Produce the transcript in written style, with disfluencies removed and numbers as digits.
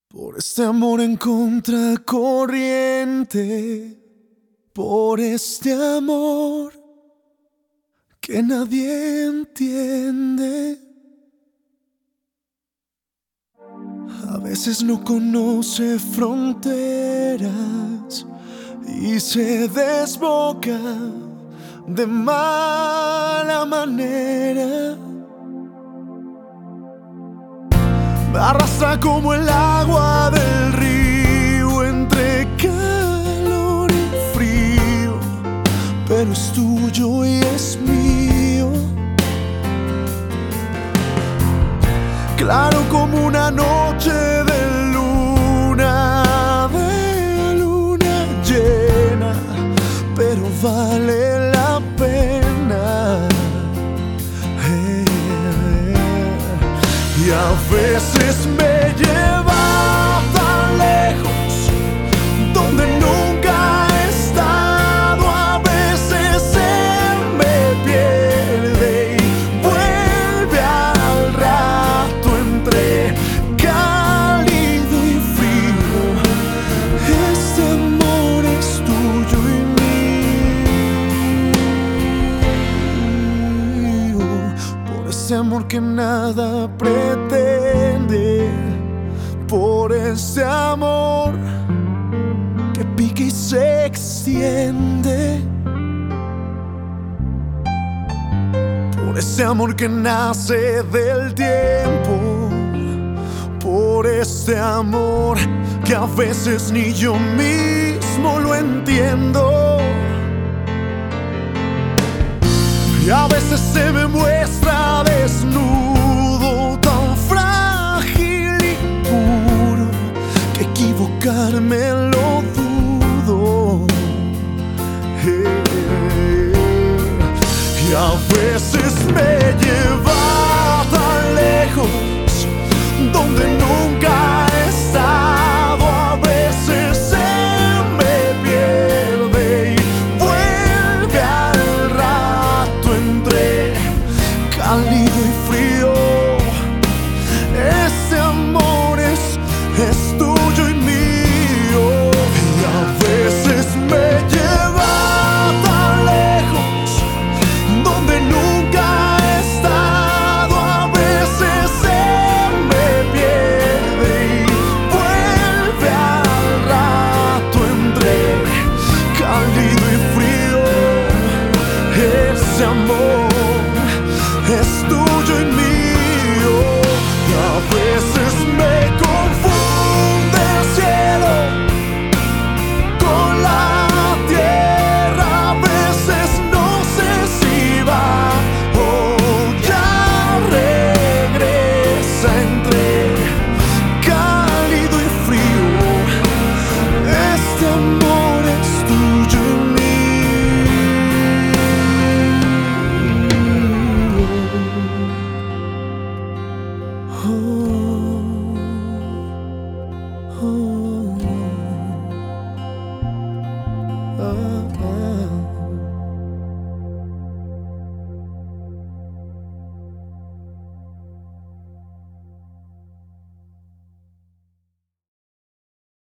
Por este amor en contracorriente, por este amor que nadie entiende. A veces no conoce fronteras y se desboca de mala manera. Me arrastra como el agua del río entre calor y frío, pero es tuyo y es mío. Claro como una noche de luna llena, pero vale la pena. Y a veces me lleva tan lejos donde nunca he estado. A veces se me pierde y vuelve al rato entre cálido y frío. Este amor es tuyo y mío. Por ese amor que nada pretende, por ese amor que pica y se extiende, por ese amor que nace del tiempo, por ese amor que a veces ni yo mismo lo entiendo. Y a veces se me muestra desnudo, tan frágil y puro, que equivocarme lo dudo. Y a veces me lleva tan lejos donde nunca he estado. A veces se me pierde y vuelve al rato entre cálido y frío. Este amor es tuyo y mío. Y a veces me lleva tan lejos donde nunca he estado. A veces se me pierde y vuelve al rato entre cálido y frío. Ese amor es tuyo y mío. Y a veces me confunde el cielo con la tierra. A veces no sé si va o ya regresa entre cálido y frío. Este amor es tuyo y mío.